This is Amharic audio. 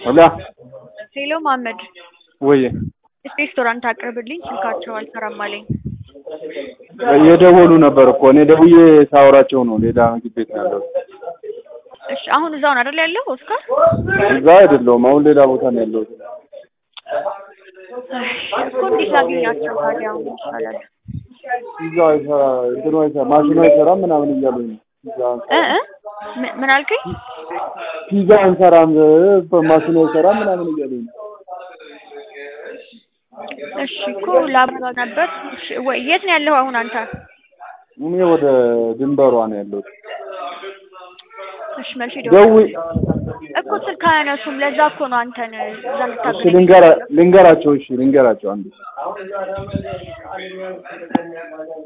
ولا ሄሎ መሐመድ ወይ ሬስቶራንት አቅርብልኝ ስልካቸው አልሰራም አለኝ። የደወሉ ነበር እኮ እኔ ደውዬ ሳወራቸው ነው ሌላ ምግብ ቤት ነው ያለው። እሺ አሁን እዛው ነው አይደል ያለው ኦስካር? እዛ አይደለም አሁን ሌላ ቦታ ነው ያለው። እኮ እንዴት ላገኛቸው ታዲያ አሁን ይሻላል? እዛ ማሽኑ አይሰራም ምናምን እያሉኝ ነው። ምን አልከኝ? ፒዛ አንሰራም ማሽኑ አይሰራም ምናምን እያሉኝ ነው። እሺ እኮ ላብራ ነበር። ወይ የት ነው ያለው አሁን አንተ? እኔ ወደ ድንበሯ ነው ያለው። እሺ መልሽ ደውል እኮ ስልክ አያነሱም። ለዛ እኮ ነው አንተን እዛ ልታገኝ። ልንገራቸው አንዴ